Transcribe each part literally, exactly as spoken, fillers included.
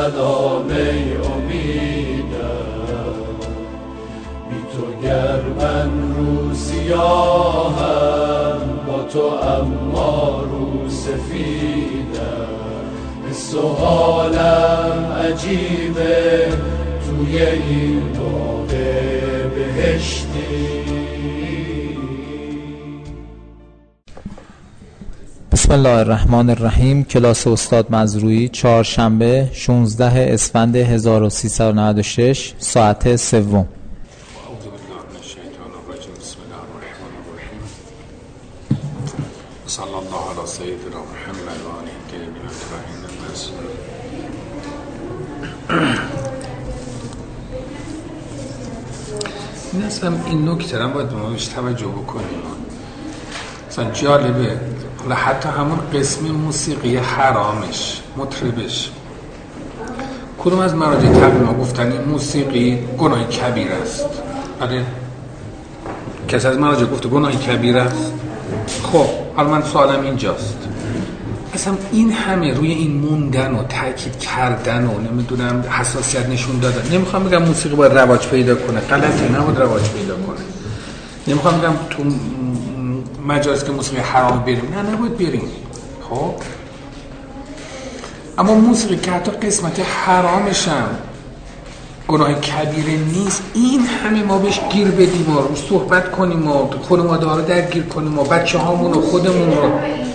سلام ای امیدم، بی تو گر من رو سیاهم، با تو اما رو سفیدم. حس و حالم عجیبه توی این باغ بهشتی. بسم الله الرحمن الرحیم. کلاس استاد مزروعی، چهارشنبه شانزده اسفند هزار و سیصد و نود و شش، ساعت سوم. صلی الله علی سیدنا محمد و آله الطیبین الطاهرین المعصومین. این اصلا این نکته را باید ما بهش توجه بکنیم. اصلا جالبه، حالا حتی همون قسم موسیقی حرامش، مطربش، کدوم از مراجع تقویم ها گفتن این موسیقی گناه کبیر است؟ آره، کسی از مراجع گفته گناه کبیر است؟ خب حالا من سوالم اینجاست، اصلا این همه روی این موندن و تاکید کردن و نمیدونم حساسیت نشون دادن، نمیخوام بگم موسیقی باید رواج پیدا کنه، غلطه، نباید رواج پیدا کنه، نمیخوام بگم تو مجاز که موسیقی حرام بریم، نه نباید بریم، خب اما موسیقی که حتی قسمت حرامش هم گناه کبیره نیست، این همه ما بهش گیر بدیم و روش صحبت کنیم و خانواده ها رو درگیر کنیم و بچه هامون و خودمون رو.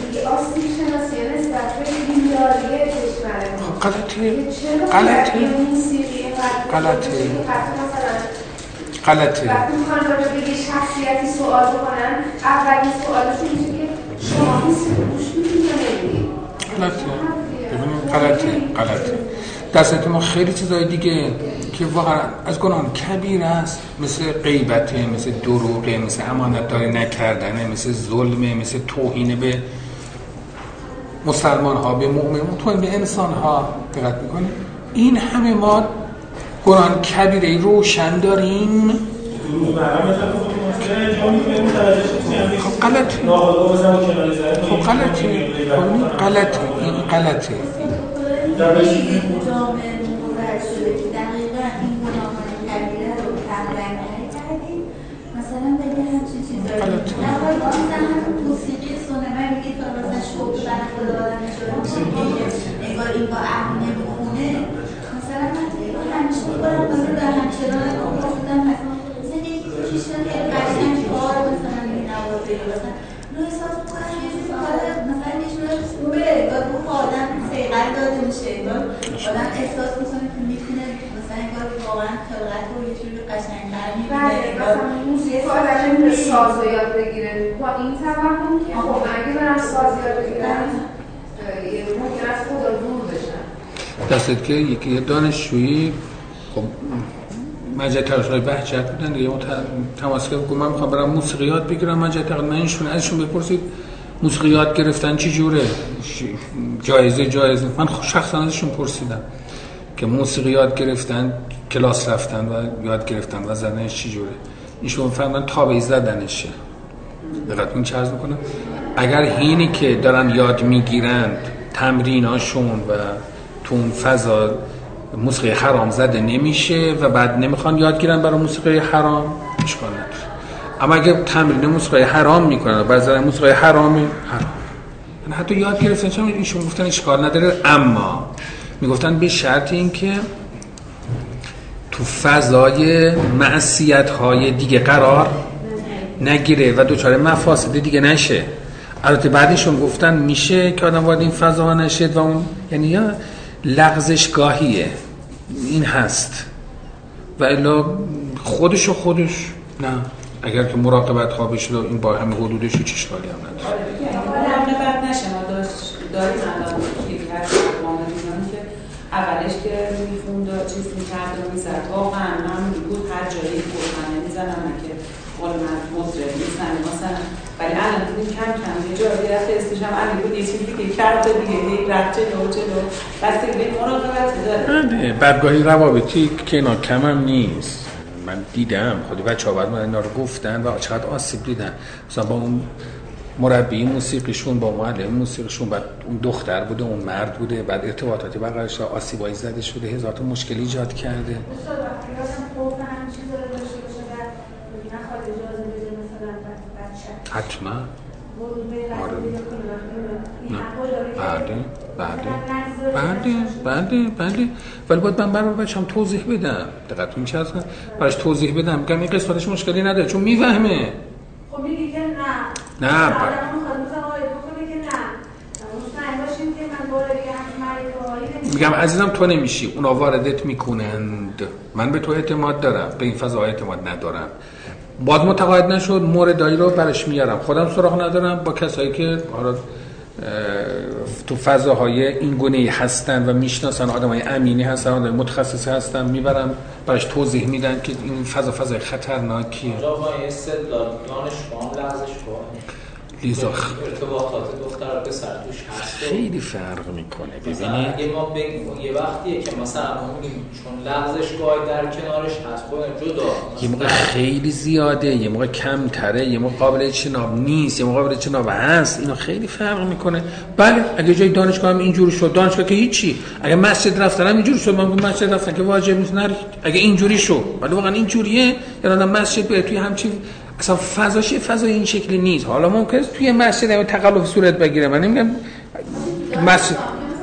غلطه غلطه غلطه غلطه وقتی میخوان راجع به شخصیتی سوال بکنن، اولین سوالشون اینه که شما موسیقی گوش میدید یا نمیدید؟ غلطه، ببینیم غلطه غلطه درسته ما خیلی چیزای دیگه که واقعا از گناه کبیر است، مثل غیبته، مثل دروغه، مثل امانتداری نکردنه، مثل ظلمه، مثل توهین به مسلمان ها، به مؤمنون، توهین به انسان ها. دقت میکنیم این همه ما گناه کبیره روشن داریم. خب غلطه، خب غلطه، غلطه، این غلطه. مثلا بگه همچین چیزایی نباید آموزن موسیقی سنمه میگه تا مثلا شوق بر خود آدم شده انگار این با عقل نمیخونه. مثلا من همیشه میبارم بازه در همچنان آموزدم مثلا یک کشتن که قشنگ کار مثلا این نواز بگه مثلا نو احساس میکنم یه چیز کاره مثلا نشونه خوبه، انگار روح آدم سیغل داده میشه، انگار آدم احساس میکنه که میتونه مثلا انگار واقعا خلقت رو یه جوری قشنگ‌تر می‌بینه. مثلا موسیقی که آدم نمی‌تونه ساز رو یاد بگیره با این توهم که خب اگه برن ساز یاد بگیرن ممکن است خدا دور بشن. دستت که یکی دانشجویی خب مجله تراش‌های بهجت بودن دیگه، تماس گرفت گفت من می‌خوام برم موسیقی یاد بگیرم. مجله تراش‌ها منشون ازشون بپرسید موسیقی یاد گرفتن چی جوره؟ جایزه جایزه من شخصا ازشون پرسیدم که موسیقی یاد گرفتن، کلاس رفتن و یاد گرفتن و زدنش چی جوره؟ ایشون فهمیدن تابعی زدنشه. دقت کن چه عرض میکنم، اگر اینی که دارن یاد میگیرند تمریناشون و تو اون فضا موسیقی حرام زده نمیشه و بعد نمیخوان یاد گیرن برای موسیقی حرام، اشکال نداره. اما اگر تمرین موسیقی حرام میکنن و بعد موسیقی حرامی حرام، یعنی حتی یاد گرفتن چون ایشون گفتن اشکال نداره، اما میگفتن به شرط این که تو فضای معصیت‌های دیگه قرار نگیره و دوچاره مفاسد دیگه نشه. البته بعدشون گفتن میشه که آدم وارد این فضا نشه و اون یعنی یا لغزشگاهیه، این هست و الا خودش و خودش نه، اگر که مراقبت ها بشه این با همه حدودش هیچ اشکالی هم نداره. مراقبت نشه، ما داریم الان یکی هست مامدونانی که اولش که میخوند و چیز میکرد و میزد واقعا من بود هر جایی خودمن نمیزنم که قول من مطرب نیستن مثلا، ولی الان دیدیم کم کم یه جایی رفت استشم علی بود یه چیزی که کرد دیگه هی رفت جلو جلو بسته به مراقبت داره. بدگاهی روابطی که اینا کم هم نیست، من دیدم خودی بچه ها باید من اینا رو گفتن و چقدر آسیب دیدن. مثلا با اون مربی موسیقیشون با معلم موسیقیشون، بعد اون دختر بوده اون مرد بوده، بعد ارتباطاتی برقرارش آسیبایی زده شده، هزار تا مشکل ایجاد کرده. استاد وقتی لازم خوف همین چیزا رو داشته باشه و نخواد اجازه بده مثلا بچه حتما ورود به بله بله بله بله ولی باید من برای بچه‌م توضیح بدم، دقت میشه از براش توضیح بدم، میگم این قسمتش مشکلی نداره چون میفهمه. خب میگی که نه نه آدم میخواد مثلا آقای بکنه که نه مطمئن باشیم که من دوره دیگه همچون مریض میگم عزیزم تو نمیشی، اونا واردت میکنند، من به تو اعتماد دارم، به این فضا اعتماد ندارم. باز متقاعد نشد موردایی رو برش میارم، خودم سراغ ندارم، با کسایی که حالا تو فضاهای این گونه‌ای هستن و میشناسن، آدمای امینی هستن، آدمای متخصصی هستن، میبرم براش توضیح میدن که این فضا فضای خطرناکیه. اونجا با این استدلال دانشگاه لغزشگاه لیزا ارتباطات دختر پسر توش هست خیلی فرق میکنه. مثلا اگه ما بگیم یه وقتیه که مثلا ما میگیم چون لغزشگاه در کنارش هست خودم جدا، یه موقع خیلی زیاده، یه موقع کم تره، یه موقع قابل اجتناب نیست، یه موقع قابل اجتناب هست، اینا خیلی فرق میکنه. بله اگه جای دانشگاه هم اینجوری شد، دانشگاه که هیچی، اگه مسجد رفتن هم اینجوری شد، من مسجد رفتن که واجب نیست نرید، اگه اینجوری شد، ولی واقعا اینجوریه یعنی مسجد به توی همچین اصلا فضاش فضای این شکلی نیست. حالا ممکنه توی مسجد هم تقلب صورت بگیره، من نمیگم مسجد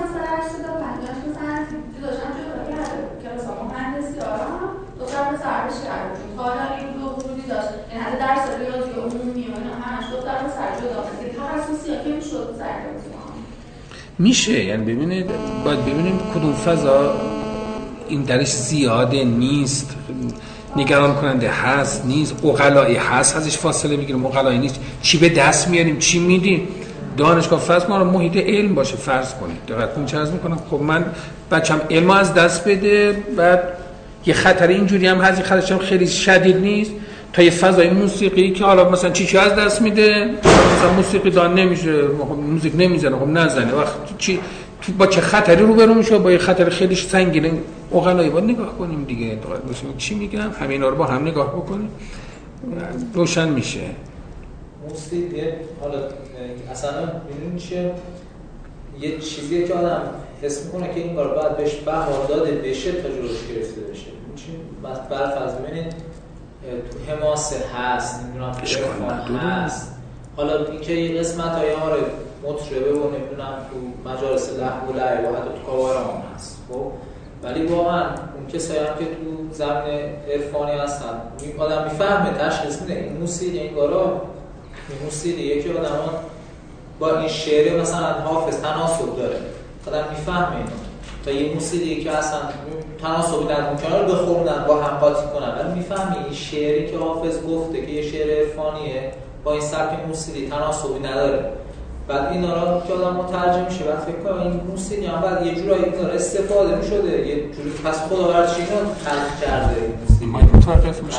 میشه، یعنی ببینید باید ببینیم کدوم فضا این درش زیاده نیست، نگران کننده هست نیست، عقلایی هست ازش فاصله میگیریم، عقلایی نیست، چی به دست میاریم چی میدیم. دانشگاه فرض ما رو محیط علم باشه فرض کنید، دقت کنید چه عرض میکنم. خب من بچم علم از دست بده، بعد یه خطر اینجوری هم هست، خطرش هم خیلی شدید نیست، تا یه فضای موسیقی که حالا مثلا چی چی از دست میده، مثلا موسیقی دان نمیشه، موزیک نمیزنه، خب نزنه، وقت چی با چه خطری روبرو میشه، با یه خطر خیلی سنگین، عقلایی باید نگاه کنیم دیگه. چی میگم همینا رو با هم نگاه بکنیم روشن میشه. موسیقی حالا اصلا میدونی چه یه چیزیه که آدم حس میکنه که این کار باید بهش بها داده بشه تا جلوش گرفته بشه. چی برفرض ببینید تو حماسه هست، نمیدونم تو هست، حالا اینکه یه قسمت های ما رو مطربه و نمیدونم تو مجالس لهو و لعب و حتی تو کاوار هم هست، خب ولی واقعا اون کسایی هم که تو زمین عرفانی هستن آدم میفهمه، تشخیص میده این موسیقی این کارا این موسیقیه که آدمان با این شعر مثلا حافظ تناسب داره، آدم میفهمه اینو. تا یه موسیقی که اصلا تناسبی در ممکنه رو بخوندن با هم قاطی کنن، ولی میفهمی این شعری که حافظ گفته که یه شعر عرفانیه با این سبک موسیقی تناسبی نداره، بعد اینا رو که آدم مترجم میشه بعد فکر کنم این موسیقی هم بعد یه جورایی اینا رو استفاده میشده، یه جوری پس خداوند چیزا خلق کرده این موسیقی ما متوقف میشه.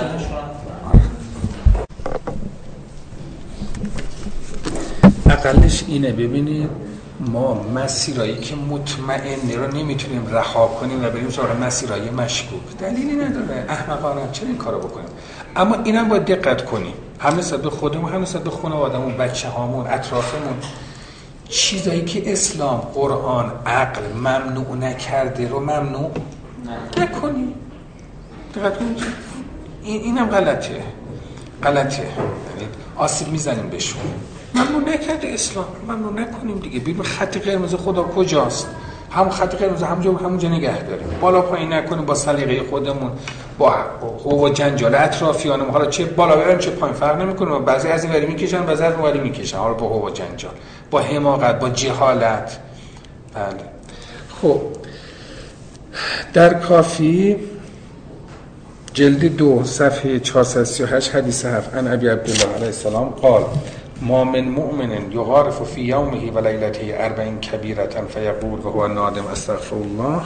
اقلش اینه، ببینید ما مسیرایی که مطمئنه رو نمیتونیم رها کنیم و بریم سراغ مسیرای مشکوک، دلیلی نداره، احمقانه چرا این کارو بکنیم. اما اینم باید دقت کنیم، هم نسبت به خودمون هم نسبت به خانواده‌مون، بچه‌هامون، اطرافمون، چیزایی که اسلام، قرآن، عقل ممنوع نکرده رو ممنوع نکنیم. دقت کنید این اینم غلطه غلطه یعنی آسیب میزنیم بهشون. ممنوع نکرده اسلام، ممنوع نکنیم دیگه. ببین خط قرمز خدا کجاست؟ همون خط قرمز همونجا همونجا نگه داریم، بالا پایین نکنیم، با سلیقه خودمون، با هو و جنجال اطرافیانمون، حالا چه بالا بریم چه پایین فرق نمیکنه، بعضی از این وری میکشن بعضی از اون وری میکشن، حالا با هو و جنجال، با حماقت، با جهالت. بله خب در کافی جلد دو صفحه چهارصد و سی و هشت حدیث هفت عن ابی عبدالله علیه السلام قال ما من مؤمن یغارف فی یومه و لیلته اربعین کبیرة فیقول و هو نادم استغفر الله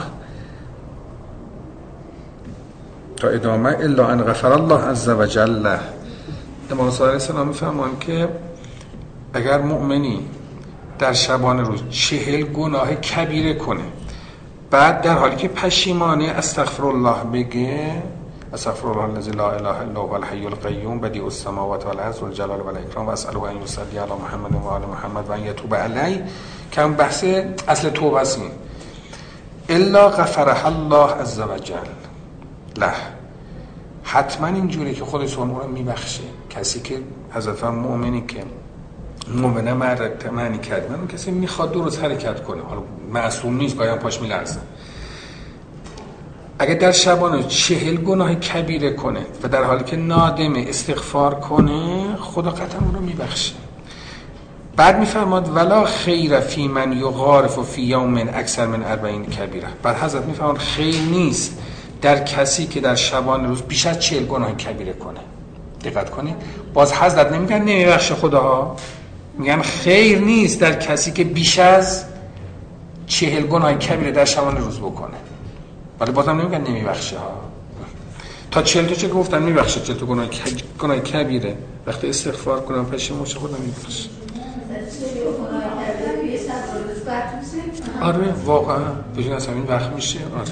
تا ادامه الا ان غفر الله عز و جل. امام صلی الله علیه السلام میفرمایند که اگر مؤمنی در شبانه روز چهل گناه کبیره کنه، بعد در حالی که پشیمانه استغفر الله بگه، استغفر الله الذی لا اله الا هو الحی القیوم بدیع السماوات والارض والجلال والإکرام و اسأله ان یصلی علی محمد و آل محمد و ان یتوب علی. که اون بحث اصل توبه است. الا غفرها الله عز وجل له. حتما اینجوری که خود سبحانه رو میبخشه. کسی که حضرت مؤمنی که مؤمنه مرد معنی کرد، من کسی میخواد درست حرکت کنه، حالا معصوم نیست، گاهی هم پاش میلرزه. اگه در شبانه چهل گناه کبیره کنه و در حالی که نادمه استغفار کنه، خدا قطعا اون رو میبخشه. بعد میفرماد ولا خیر فی من یغارف فی یوم اکثر من اربعین کبیره. بعد حضرت میفرماد خیر نیست در کسی که در شبانه روز بیش از چهل گناه کبیره کنه. دقت کنید، باز حضرت نمیگن نمیبخشه خداها، میگن خیر نیست در کسی که بیش از چهل گناه کبیره در شبانه روز بکنه. ولی بازم نمیگن نمیبخشه ها. تا چهل تا چه گفتن میبخشه، چهل تا گناه گناه کبیره وقتی استغفار کنم پشیمون شه خدا میبخشه. آره واقعا بجون از همین وقت میشه. آره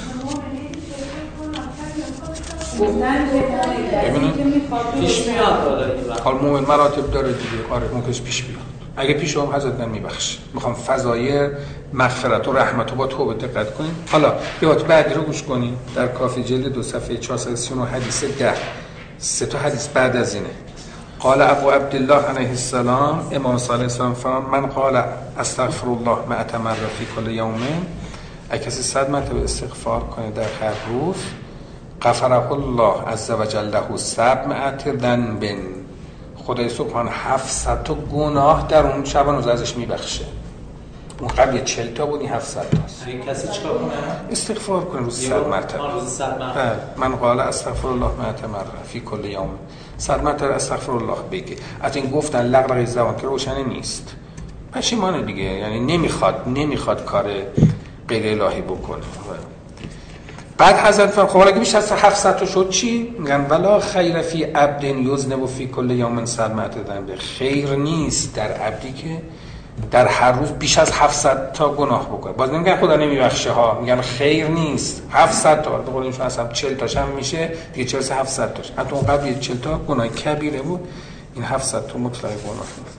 گفتن که پیش میاد حال مومن مراتب داره دیگه. آره ممکنه پیش بیاد. اگه پیش هم حضرت نمیبخشه. میخوام فضای مغفرت و رحمت رو با توبه دقت کنیم. حالا بیات بعدی رو گوش کنیم. در کافی جلد دو صفحه چهارصد و سی و نه حدیث ده، سه تا حدیث بعد از اینه. قال ابو عبدالله علیه السلام، امام صالح علیه السلام فرمان من قال استغفر الله مئة مرة فی کل یوم، اگه کسی صد مرتبه استغفار کنه در هر روز، غفره الله عز وجل له سبعمائة ذنب، خدای سبحان هفتصد تا گناه در اون شبان روز ازش میبخشه. اون قبل چهل تا بود، این هفتصد تاست. اگه کسی چیکار کنه؟ استغفار کنه روز صد مرتبه. روز صد مرتبه. من قال استغفر الله مئة مرة فی کل یوم، صد مرتبه استغفر الله بگه. از این گفتن لغلقه زبان که روشنی نیست، پشیمانه دیگه، یعنی نمیخواد نمیخواد کار غیر الهی بکنه. بعد حضرت فرمان خب اگه بیش از هفتصد تا شد چی؟ میگن ولا خیر فی عبد یذنب فی کل یوم سبعمائة ذنب، خیر نیست در عبدی که در هر روز بیش از هفتصد تا گناه بکنه. باز نمیگن خدا نمیبخشه ها، میگن خیر نیست هفتصد تا. به قول ایشون اصلا چهل تاش هم میشه دیگه، چهل تا هفتصد تاش. حتی اون قبل چهل تا گناه کبیره بود، این هفتصد تا مطلق گناه نیست.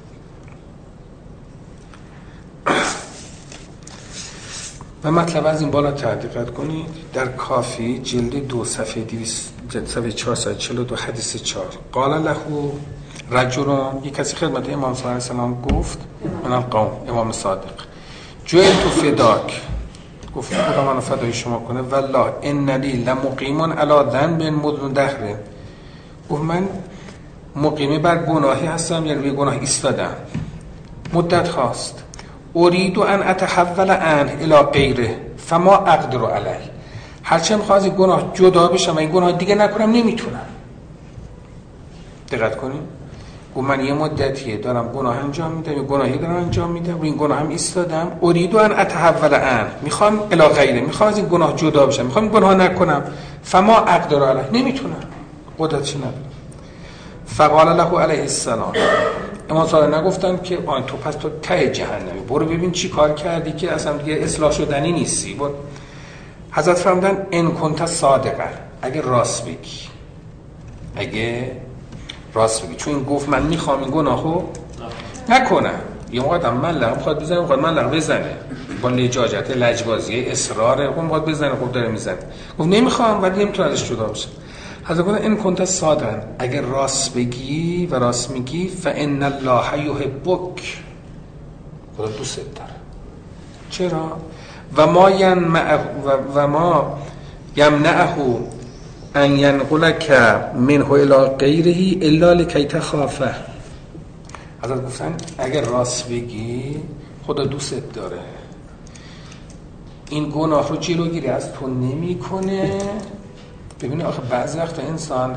و مطلب از این بالا دقت کنید. در کافی جلد دو صفحه دویست صفحه چهارصد و چهل و دو حدیث چهار، قال له رجلون، یک کسی خدمت امام صلی الله علیه السلام گفت من القوم، امام صادق، جعلت فداک، گفت خدا منو فدای شما کنه، والله ان لی لمقیم علی ذنب مذ دهر، گفت من مقیم بر گناهی هستم، یعنی به گناه ایستادم مدت هاست، اريد ان اتحول عنه الى غیره فما اقدر علیه، هرچند میخوام از این گناه جدا بشم و این گناه دیگه نکنم نمیتونم. دقت کنید، گفت من یه مدتیه دارم گناه انجام میدم، یه گناهی دارم انجام میدم، روی این گناه هم ایستادم، اريد ان اتحول عنه، میخوام الی غیره، میخوام از این گناه جدا بشم، میخوام این گناه نکنم، فما اقدر علیه، نمیتونم، قدرتی ندارم. فقال له علیه السلام، امام صادق نگفتن که آن تو پس تو ته جهنمی، برو ببین چی کار کردی که اصلا دیگه اصلاح شدنی نیستی. برو. حضرت فرمودن ان کنت صادقا، اگه راست بگی، اگه راست بگی، چون این گفت من میخوام این گناهو نکنم، یه موقع آدم من لغ بخواد بزنه، بخواد من لغ بزنه با لجاجت لجبازی اصرار، خب بخواد بزنه، خب داره میزنه، گفت نمیخوام ولی نمیتونه ازش جدا بشه. حضرت گفتن ان کنت صادقا، اگر راست بگی و راست میگی، فان الله یحبک، خدا دوست داره. چرا؟ و ما ینمع و ما یمنعه ان ینقلک منه الی غیره الا لکی تخافه. حضرت گفتن اگر راست بگی خدا دوست داره، این گناه رو جلوگیری از تو نمیکنه. ببینید آخه بعضی وقتا انسان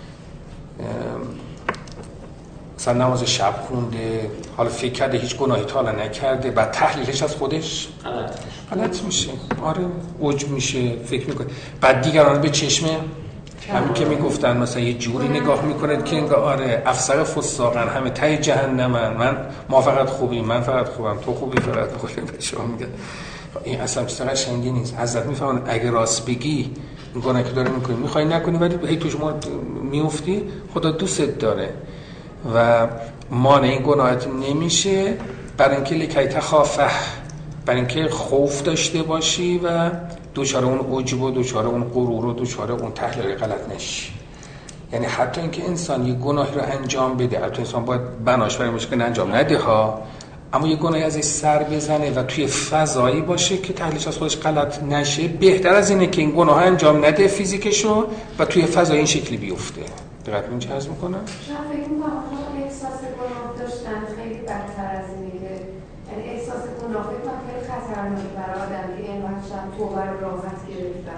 مثلا نماز شب خونده، حالا فکر کرده هیچ گناهی تا حالا نکرده، بعد تحلیلش از خودش غلط غلط میشه، آره عجب میشه، فکر میکنه، بعد دیگران به چشم همین که میگفتن مثلا یه جوری نگاه میکنه که انگار آره افسر فساقن، همه ته جهنمن، من ما فقط خوبیم، من فقط خوبم، تو خوبی فقط خوبی. به شما میگه این اصلا چیز قشنگی نیست. حضرت میفهمن اگه راست بگی این گناهی که داره میکنی میخوای نکنی ولی هی توش میفتی، خدا دوستت داره و مانع این گناهت نمیشه، برای اینکه لکی تخافه، برای اینکه خوف داشته باشی و دوچاره اون عجب و دوچاره اون غرور و دوچاره اون تحلیل غلط نشی. یعنی حتی اینکه انسان یه گناهی رو انجام بده، حتی انسان باید بناش برای مشکل انجام نده ها، اما یه گناهی ازش سر بزنه و توی فضایی باشه که تحلیلش از خودش غلط نشه، بهتر از اینه که این گناه انجام نده فیزیکشو و توی فضای این شکلی بیفته. دقیقاً این چه عرض میکنم؟ شما فکر میکنم احساس گناه داشتن خیلی بدتر از اینه که یعنی احساس گناه فکر کنم خیلی خطرناکه برای آدم که این وقتشم توبه رو راحت گرفتن.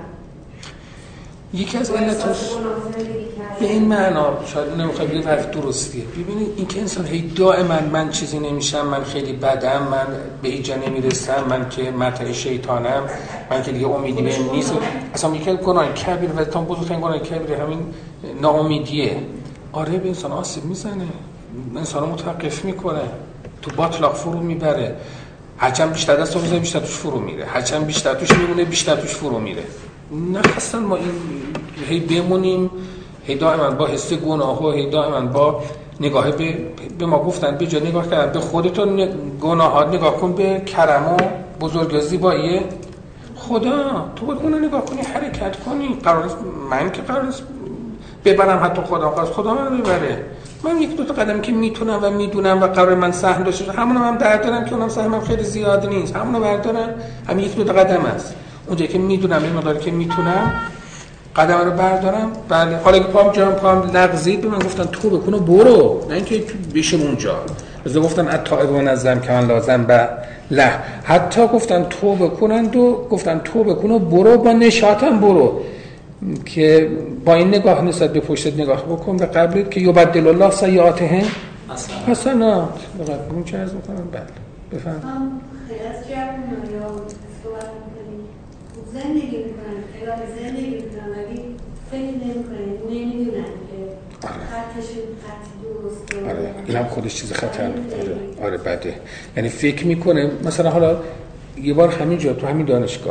یکی از علتاش به این معنا شاید نمیخوای بگید حرف درستیه. ببینید این که انسان هی دائما من چیزی نمیشم، من خیلی بدم، من به هیچ جا نمیرسم، من که متع شیطانم، من که دیگه امیدی بهم نیست، اصلا یکی از گناه کبیر و تا بزرگترین گناه کبیر همین ناامیدیه. آره به انسان آسیب میزنه، انسان رو متوقف میکنه، تو باطلاق فرو میبره، هرچند بیشتر دست بزنه بیشتر توش فرو میره، هرچند بیشتر توش میمونه بیشتر توش فرو میره. نه اصلا ما این هی بمونیم هی دائما با حس گناه و هی دائما با نگاه به, به ما گفتن به جا نگاه کردن به خودتون گناهات نگاه کن، به کرم و بزرگی و زیبایی خدا. تو باید اونو نگاه کنی، حرکت کنی. قرار من که قرار ببرم حتی خدا خواست خدا من ببره. من یک دو تا قدم که میتونم و میدونم و قرار من سهم داشته همونو هم بردارم که اونم سهمم خیلی زیاد نیست، همونو بردارم، همین یک دو تا قدم است. اونجایی که میدونم این مقداری که میتونم قدم رو بردارم. بله حالا که پام جام پام لغزید به من گفتن تو بکنو برو، نه اینکه بشم اونجا. مثلا گفتن التائبون از ذنب کمن لازم به له، حتی گفتن تو بکنن و گفتن تو بکنو برو با نشاطم برو، که با این نگاه نسبت به پشتت نگاه بکن به قبلت که یبدل الله سیئاتهم حسنات. بله اون چه عرض میکنم. بله بفهم. خیلی از جمع یا صحبت میکنیم زندگی میکنن، خیلی زندگی میکنن ولی فکر نمیکنن، نمیدونن که خطشون خط درست. آره این هم خودش چیز خطر. آره آره بده. یعنی فکر میکنه مثلا حالا یه بار همینجا تو همین دانشگاه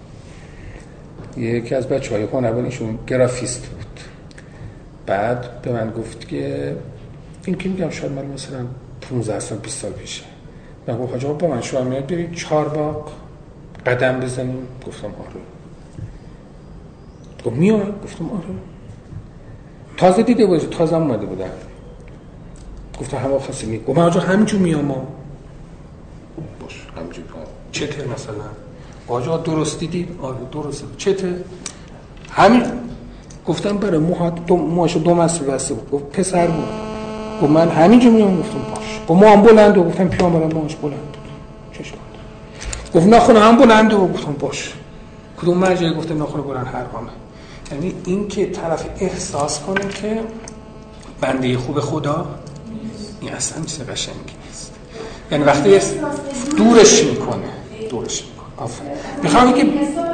یکی از بچه‌های هنرمندشون گرافیست بود، بعد به من گفت که این که میگم شاید من مثلا پانزده سال بیست سال پیشه، من گفت حاجا با من شما میاد برید چهار باغ قدم بزنیم. گفتم آره. گفت میاد؟ گفتم آره. تازه دیده بود، تازه اومده بودم. گفتم هوا خاصی می. گفت من حاجا همینجور میام. باش همینجور میام. چته مثلا؟ آجا درست دیدی؟ آره درست. چته؟ همین. گفتم برای موهات دو موهاشو دو متر بسته بود. گفت پسر بود. گفت من همینجا میام. گفتم باش. گفت موام بلنده. گفتم پیامبرم موهاش بلند بود. چشم. گفت ناخن هم بلنده. گفتم باش. کدوم مرجعی گفته ناخن بلند حرامه. یعنی این که طرف احساس کنه که بنده خوب خدا این اصلا چیز قشنگی نیست. یعنی وقتی دورش میکنه، دورش میکنه. آفرین. میخوام که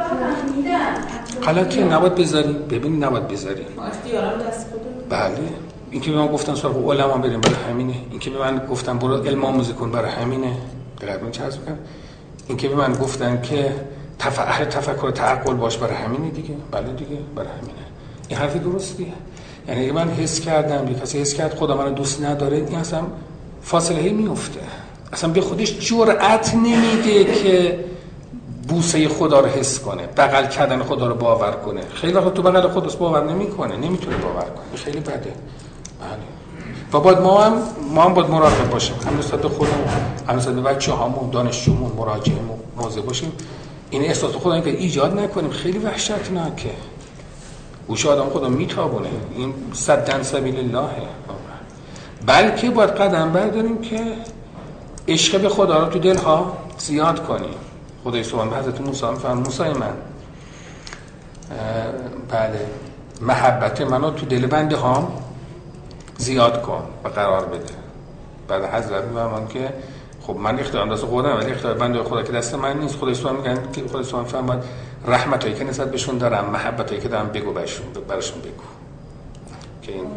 غلطه نباید بذاری. ببین نباید بذاری. اختیارم دست خودت. بله. این که به من گفتن سراغ علما بریم برای همینه. این که به من گفتن برو علم آموزی کن برای همینه. دقیقاً چه عرض می‌کنم. این که به من گفتن که تفکر تفکر تعقل باش برای همینه دیگه. بله دیگه برای همینه. این حرف درستیه. یعنی اگه من حس کردم یک کسی حس کرد خدا منو دوست نداره، این اصلا فاصله میفته. اصلا به خودش جرأت نمیده که بوسه خدا رو حس کنه، بغل کردن خدا رو باور کنه. خیلی وقت تو بغل خودش باور نمیکنه، نمیتونه باور کنه. خیلی بده. بله. و باید ما هم ما هم باید مراقب باشیم. هم نسبت به خودمون، هم نسبت به بچه‌هامون، دانشجومون، مراجعمون مواظب باشیم. این احساس خدا اینکه ایجاد نکنیم. خیلی وحشتناکه. گوش آدم خدا میتابونه. این صدن سبیل الله. بلکه باید قدم برداریم که عشق به خدا رو تو دلها زیاد کنیم. خدای سبحان به حضرت موسی میفرمود موسی من بله محبت منو تو دل بنده ها زیاد کن و قرار بده. بعد حضرت میفرمود که خب من اختیار دست خودم ولی اختیار بنده خدا که دست من نیست. خدای سبحان میگن که خدای سبحان فرمود رحمتایی که نسبت بهشون دارم، محبتایی که دارم بگو برشون برشون بگو که این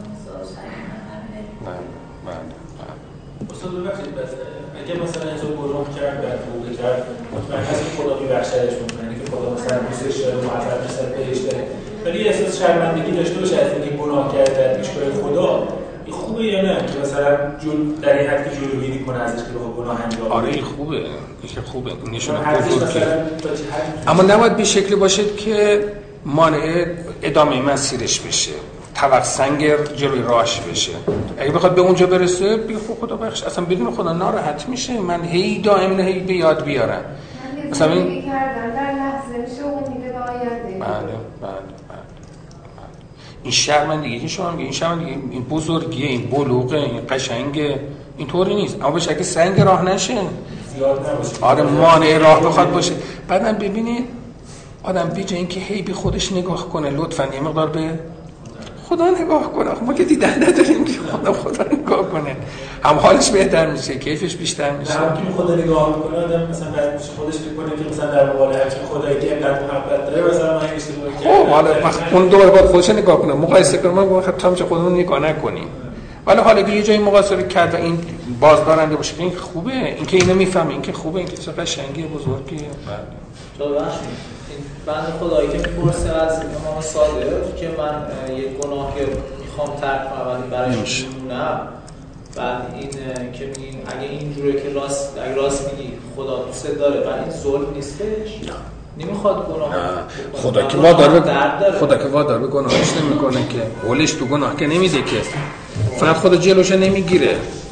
استاد ببخشید بس اگه مثلا اینجا گناه کرد و توبه کرد مطمئن هست که خدا میبخشدش، مطمئنه که خدا خدا مثلا دوستش داره موفق بشه بهش داره ولی احساس شرمندگی داشته باشه از اینکه گناه کرده در پیشگاه خدا این خوبه یا نه که مثلا جل در این حد که جلوگیری کنه ازش که بخواد گناه انجام بده؟ آره این خوبه، این خوبه، نشونه بزرگه. اما نباید به شکلی باشه که مانع ادامه مسیرش بشه، طبق سنگر جلوی راهش بشه. اگه بخواد به اونجا برسه بگه خدا بخش، اصلا بدون خدا ناراحت میشه، من هی دائم اینو هی به یاد بیارم. مثلا این کردن در لحظه میشه امید به آینده. بله بله بله. این شرمندگی که شما میگه، این شرمندگی، این بزرگیه، این بلوغه، این قشنگه، اینطوری نیست. اما بشه اگه سنگ راه نشه، زیاد نباشه. آره مانع راه بخواد باشه. بعدم ببینید آدم بیجه این که هی به خودش نگاه کنه، لطفاً یه مقدار به خدا نگاه کنه. ما که دیدن نداریم که خدا خدا نگاه کنه، هم حالش بهتر میشه، کیفش بیشتر میشه. هم که خدا نگاه میکنه آدم مثلا بعد خودش فکر کنه که مثلا در مقابل هر خدایی که اینقدر محبت داره مثلا من اشتباه کردم. خب حالا اون دوباره باید خودش نگاه کنه، مقایسه کنه، ما خب تا میشه خودمون نگاه نکنیم. ولی حالا که یه جایی مقایسه کرد و این بازدارنده باشه این خوبه، این که اینو میفهمه، این که خوبه، این که چه قشنگی بزرگیه. تو بخشید این بنده خدایی که میپرسه از امام صادق که من یه گناه که میخوام ترک کنم ولی برایش میمونم، بعد این که میگین اگه اینجوره که راست اگه راست میگی خدا دوست داره و این ظلم نیستش، نمیخواد گناه خدا که وادار به خدا که وادار به گناهش نمیکنه که قولش تو گناه که نمیده که، فقط خدا جلوش نمیگیره.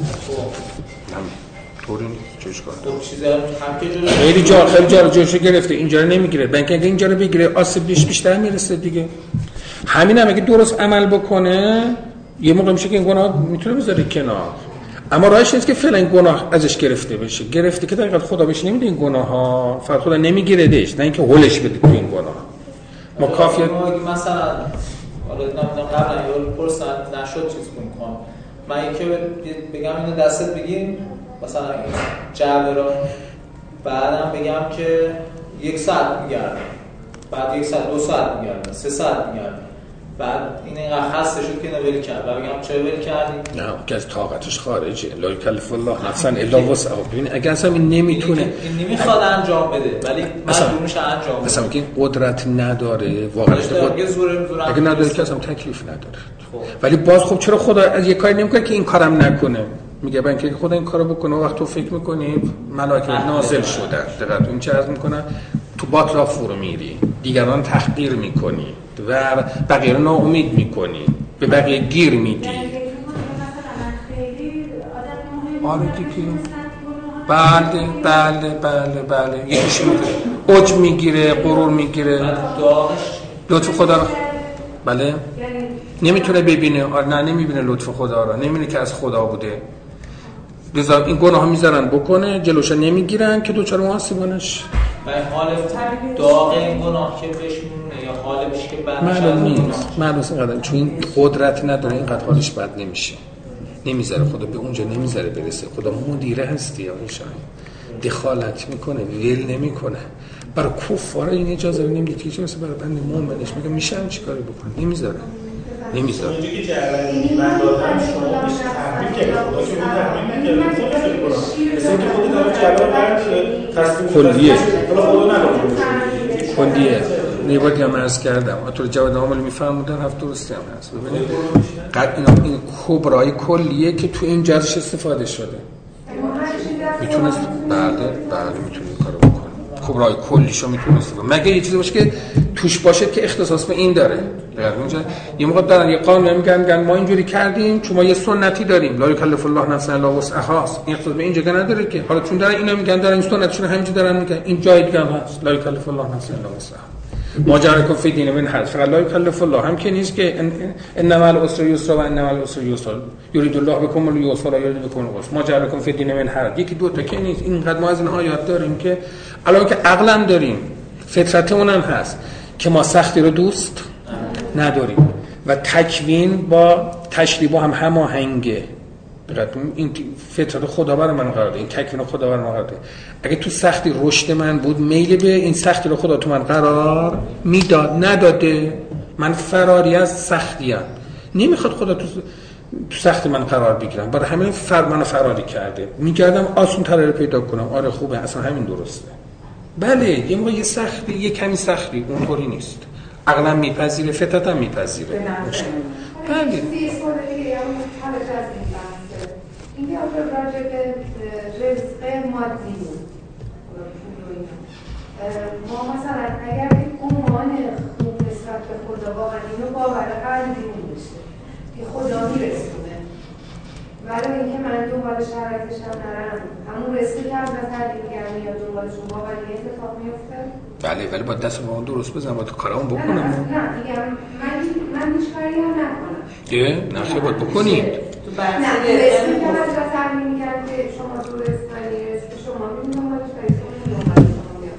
طوری چش کنه. خب چیزا هم که جلوش خیلی جا خیلی جا جلوشو گرفته، اینجا رو نمیگیره. بلکه اگه اینجا رو بگیره آسیب بیش بیشتر میرسه دیگه. همین هم اگه درست عمل بکنه یه موقع میشه که این گناه میتونه بذاره کنار. اما راهش نیست که فعلا این گناه ازش گرفته بشه. گرفته که دقیقاً خدا بهش نمیده این گناه‌ها، فقط خدا نمیگیردش، نه اینکه هولش بده تو این گناه. ما کافیه مثلا حالا نمیدونم قبلا یه پرسن نشد چیز کنم. من اینکه بگم اینو دستت بگیم مثلا این جعبه را بعدم بگم که یک ساعت میگردم، بعد یک ساعت دو ساعت میگردم، سه ساعت میگردم، بعد این اینقدر خسته شد که نویل کرد و بگم چرا ویل کردی؟ نه که از طاقتش خارجه. لا یکلف الله نفسا الا وسعها. ببین اگه اصلا این نمیتونه، این نمیخواد انجام بده ولی مجبور میشه انجام بده. مثلا که قدرت نداره واقعا، اگه زور زور اگه نداره که اصلا تکلیف نداره. ولی باز خب چرا خدا از یه کاری نمیکنه که این کارم نکنه؟ میگه من که خدا این کارو بکنه وقت تو فکر میکنی ملائکه نازل شده، دقیقاً این چه عرض میکنه تو باطلا فرو میری، دیگران تحقیر میکنی و بقیه رو ناامید میکنی، به بقیه گیر میدی. آره دیگه. بله بله بله بله یکیش میگیره عجب میگیره، غرور میگیره، لطف خدا رو بله نمیتونه ببینه. آره نه نمیبینه لطف خدا رو، نمیبینه که از خدا بوده. لذا این گناه ها میذارن بکنه، جلوش نمیگیرن که دوچار محاسبانش. و حال داغ این گناه که بهش میمونه یا حال بشه که بد میشه؟ معلوم نیست، معلوم نیست اینقدر، چون این قدرت نداره اینقدر حالش بد نمیشه، نمیذاره خدا به اونجا نمیذاره برسه. خدا مدیره هستی آقای شاهین، دخالت میکنه، ویل نمیکنه. برای کفار این اجازه رو نمیده که چه برای بنده مومنش میگه میشن چیکاری بکنه، نمیذاره نمیذاره. اونجوری که جعبه من دادم شما میشه تحمیل که خدا که اون تحمیل نکرده خود فکر کنم مثل اینکه خود داره جعبه رو برد تصمیم کلیه خدا نداره کلیه نیبادی هم عرض کردم اطور جواد عامل میفرمودن هفت درستی هم هست. ببینید قد این کبرای کلیه که تو این جرش استفاده شده میتونست بله بله میتونه این کارو بکنه. کبرای کلیشو میتونه استفاده مگه یه چیزی باشه که توش باشه که اختصاص به این داره. در اینجا یه موقع دارن یه قانون میگن میگن ما اینجوری کردیم چون ما یه سنتی داریم لا یکلف الله نفسا الا وسعها، این اختصاص به این جگه نداره که. حالا چون دارن اینا میگن دارن این سنتشون همینجوری دارن میگن این جای دیگه هم هست لا یکلف الله نفسا الا وسعها. ماجرا فی دین من حد فقط لا یکلف الله هم که نیست که انما العسر یسرا و انما العسر یسرا یرید الله بكم اليسر و یرید بكم العسر. ماجرا فی دین من حد یکی دو تا که نیست. اینقدر ما از این آیات داریم که الان که عقلم داریم فطرتمون هم هست که ما سختی رو دوست نداریم و تکوین با تشریع هم هماهنگه. این فطرت خدا بر من قرار ده، این تکوین خدا بر من قرار ده. اگه تو سختی رشد من بود میل به این سختی رو خدا تو من قرار میداد، نداده. من فراری از سختیم، نمیخواد خدا تو تو سختی من قرار بگیرم، برای همین فر منو فراری کرده. میگردم آسون تره رو پیدا کنم. آره خوبه، اصلا همین درسته. بله یه موقع یه سختی، یه کمی سختی، اونطوری نیست. عقلا میپذیره، فطرت هم میپذیره. به نظر بله. چیزی اسمونه دیگه یا حالت از این بحثه. این که آخر راجع به رزق مادی بود. ما مثلا اگر این گمان خوب نسبت به خدا واقعا اینو باور قلبیمون بشه که خدا میرسونه، ولی اینکه من دنبال شرایطش هم نرم، همون رزقی که از نظر دیگر میاد دنبالشون واقعا یه اتفاق میفته. بله ولی با دست رو درست بزنم، باید کارامون بکنم. نه نه میگم من من هیچ کاری هم نکنم. یه نخیه باید بکنید. نه رزقی که از نظر میگم که شما تو رزقانی رزق شما میدونم دنبالش برید اون دنبالش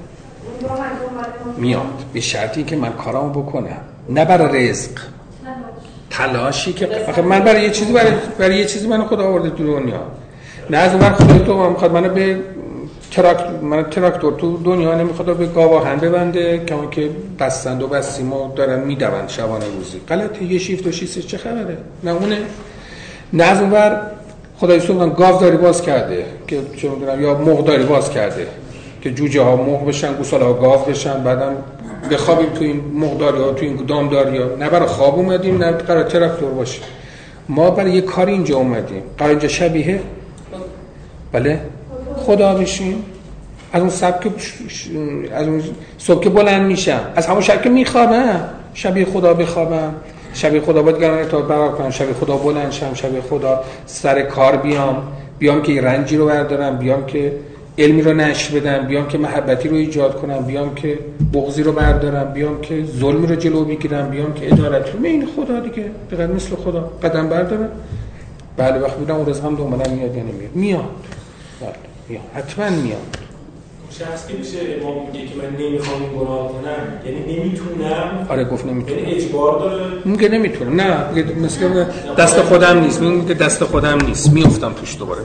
میاد به شرطی که من کارامو بکنم، نه برای رزق تلاشی که آخه من برای یه چیزی برای, برای یه چیزی منو خدا آورده تو دنیا، نه از اون ور خدا تو میخواد منو به تراکتور من تراکتور تو دنیا نمیخواد به گاواهن ببنده کما که بستند و بستیم و دارن میدوند شبانه روزی. غلطه. یه شیفت و شیستش چه خبره؟ نه اونه. نه از اون ور خدای سبحان گاو داری باز کرده که چه میدونم یا مرغ داری باز کرده که جوجه ها مرغ بشن، گوساله ها گاو بشن، بعدم بخوابیم تو این مرغداری ها، تو این دامداری ها. نه برای خواب اومدیم، نه قرار تراکتور باشیم. ما برای یه کاری اینجا اومدیم. قرار اینجا شبیه بله خدا بشیم. از اون صبح که از اون صبح که بلند میشم، از همون شب که میخوابم شبیه خدا بخوابم، شبیه خدا باید گرانه تا برار کنم، شبیه خدا بلند شم، شبیه خدا سر کار بیام، بیام که رنجی رو بردارم، بیام که علمی رو نشر بدم، بیام که محبتی رو ایجاد کنم، بیام که بغضی رو بردارم، بیام که ظلمی رو جلو بگیرم، بیام که عدالت رو این خدا دیگه بقدر مثل خدا قدم بردارم. بله وقتی بودم اون رزقم دنبالم میاد یا نمیاد؟ میاد. بله میاد، حتما میاد. شخص که میشه امام میگه که من نمیخوام این گناه کنم، یعنی نمیتونم. آره گفت نمیتونم. یعنی اجبار داره. میگه نمیتونم. نه میگه مثلا دست خودم نیست. میگه دست خودم نیست. میافتم توش دوباره.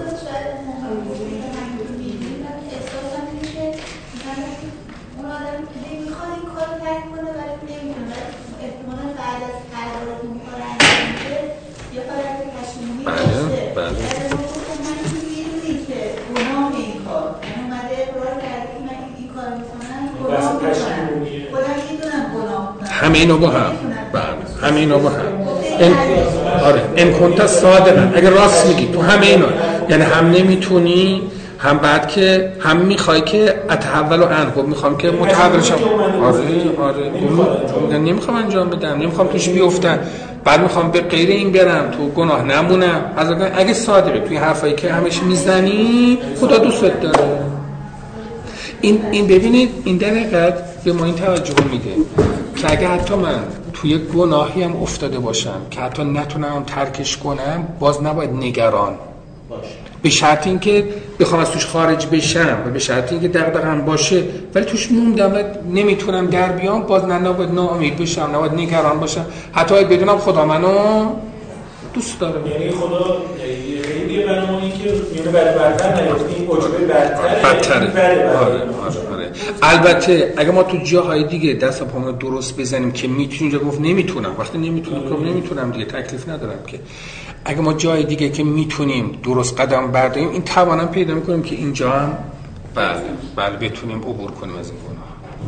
همه اینا با هم بله همه اینا با هم این آره این کنت صادقا اگه راست میگی تو همه اینا، یعنی هم نمیتونی هم بعد که هم میخوای که اتحول و انقب میخوام که متحول شم. آره آره اون نمیخوام انجام بدم، نمیخوام توش بیفتم، بعد میخوام به غیر این برم تو گناه نمونم. از اگه صادقی توی حرفایی که همش میزنی خدا دوستت داره. این این ببینید این در حقیقت به ما این توجه میده که اگه حتی من توی گناهی هم افتاده باشم که حتی نتونم ترکش کنم، باز نباید نگران باشه، به شرط اینکه بخوام از توش خارج بشم و به شرط اینکه دغدغه‌ام باشه ولی توش موندم و نمیتونم در بیام، باز نه نباید ناامید بشم، نباید نگران باشم، حتی اگه بدونم خدا منو دوست داره. یعنی خدا خیلی برنامه این که میونه برای برتر نیفتی، این عجبه برتره برتره. آره آره آره. البته اگه ما تو جاهای دیگه دست پامون درست بزنیم که میتونیم، گفت نمیتونم، وقتی نمیتونم که نمیتونم دیگه تکلیف ندارم که. اگه ما جای دیگه که میتونیم درست قدم برداریم، این توانم پیدا میکنیم که اینجا هم بله بله بتونیم عبور کنیم از این گناه.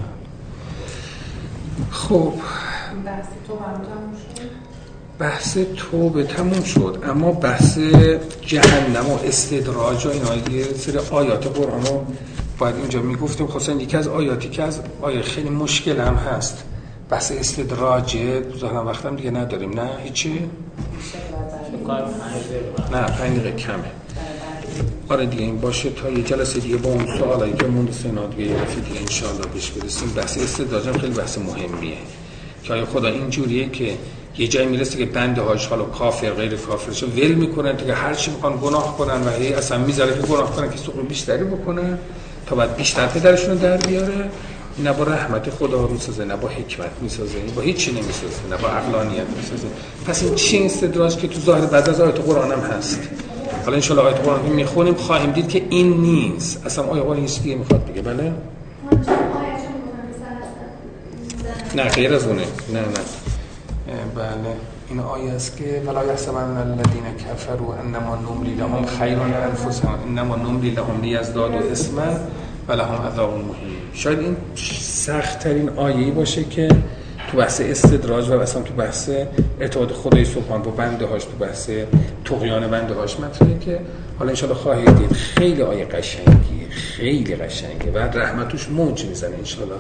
خب بحث تو هم تموم شد؟ بحث توبه تموم شد، اما بحث جهنم و استدراج و اینا یه سری آیات قرآن رو باید اینجا میگفتیم. خصوصا یکی از آیاتی که از آیه خیلی مشکل هم هست بحث استدراجه. ظاهرا وقتم دیگه نداریم. نه هیچی؟ نه پنج دقیقه کمه. آره دیگه این باشه تا یه جلسه دیگه با اون سوالایی که مونده سنا دیگه یه دفعه دیگه انشاءالله بهش برسیم. بحث استدراج هم خیلی بحث مهمیه که آیا خدا این جوریه که یه جایی میرسه که بنده هاش حالا کافر غیر کافرش ول میکنن تا که هر چی میخوان گناه کنن و هی اصلا میذاره که گناه کنن که سوق بیشتری بکنن تا بعد بیشتر پدرشون در بیاره. نه با رحمت خدا میسازه، نه با حکمت میسازه، با هیچ چی نمیسازه، نه با عقلانیت میسازه. پس این چی استدراج که تو ظاهر بعضی از آیات قرآن هم هست. حالا ان شاء الله آیات قرآن رو میخونیم خواهیم دید که این نیست. اصلا آیه قرآن نیست دیگه میخواد بگه. بله؟ نه غیر از اونه. نه نه. بله این آیه است که ولا یحسبن الذین کفروا انما نملی لهم خیر لانفسهم انما نملی لهم لیزدادوا اثما ولهم عذاب مهین. شاید این سخت ترین آیه‌ای باشه که تو بحث استدراج و اصلا تو بحث ارتباط خدای سبحان با بنده هاش، تو بحث طغیان بنده هاش مطرحه که حالا ان شاءالله خواهید دید خیلی آیه قشنگیه، خیلی قشنگه و رحمتش موج میزنه ان شاءالله.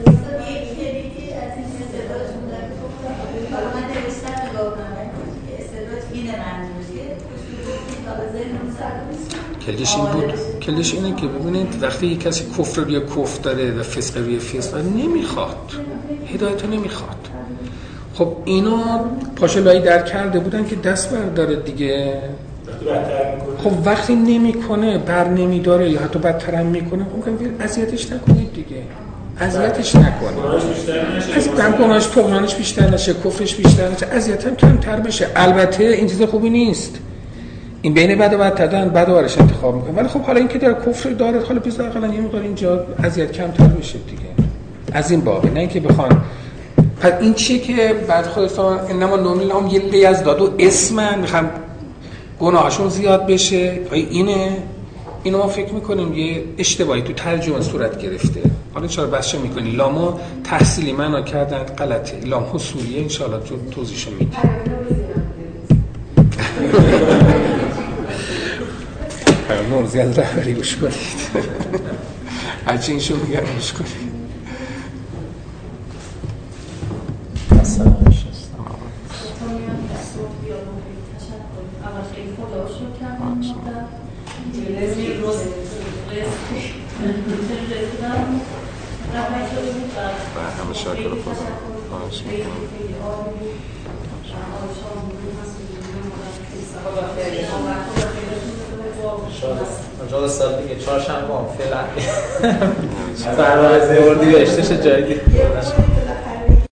کلیش این بود، کلیش اینه که ببینید وقتی یک کسی کفر روی کفر داره و فسق روی فسق داره نمیخواد، هدایت رو نمیخواد. خب اینا پاشا لای در کرده بودن که دست برداره دیگه. خب وقتی نمیکنه، بر نمیداره یا حتی بدتر هم میکنه، ممکنه اذیتش نکنید دیگه، اذیتش نکنید. از گناهش طغیانش بیشتر نشه، کفرش بیشتر نشه، اذیت هم کمتر بشه. البته این چیز خوبی نیست. این بین بد و بدتر دارن بد و برش انتخاب میکنه، ولی خب حالا این که در کفر داره حالا بذار اقلا یه مقدار اینجا اذیت کمتر بشه دیگه. از این بابه، نه اینکه بخوان. پس این چیه که بعد خودتون انما نومیل هم یه لی از داد و اسمن میخوام گناهشون زیاد بشه. اینه اینو ما فکر میکنیم یه اشتباهی تو ترجمه صورت گرفته. حالا چرا بحثش میکنی لامو تحصیلی معنا کردن غلطه، لام حصولیه ان شاء الله توضیحش میدیم. نورزی از رهبری گوش کنید، هرچی این شو میگم گوش کنید. همه شاکر خدا. اونجا سال دیگه چهارشنبه هم فعلا برنامه زیوردی بهشتش جایی دیگه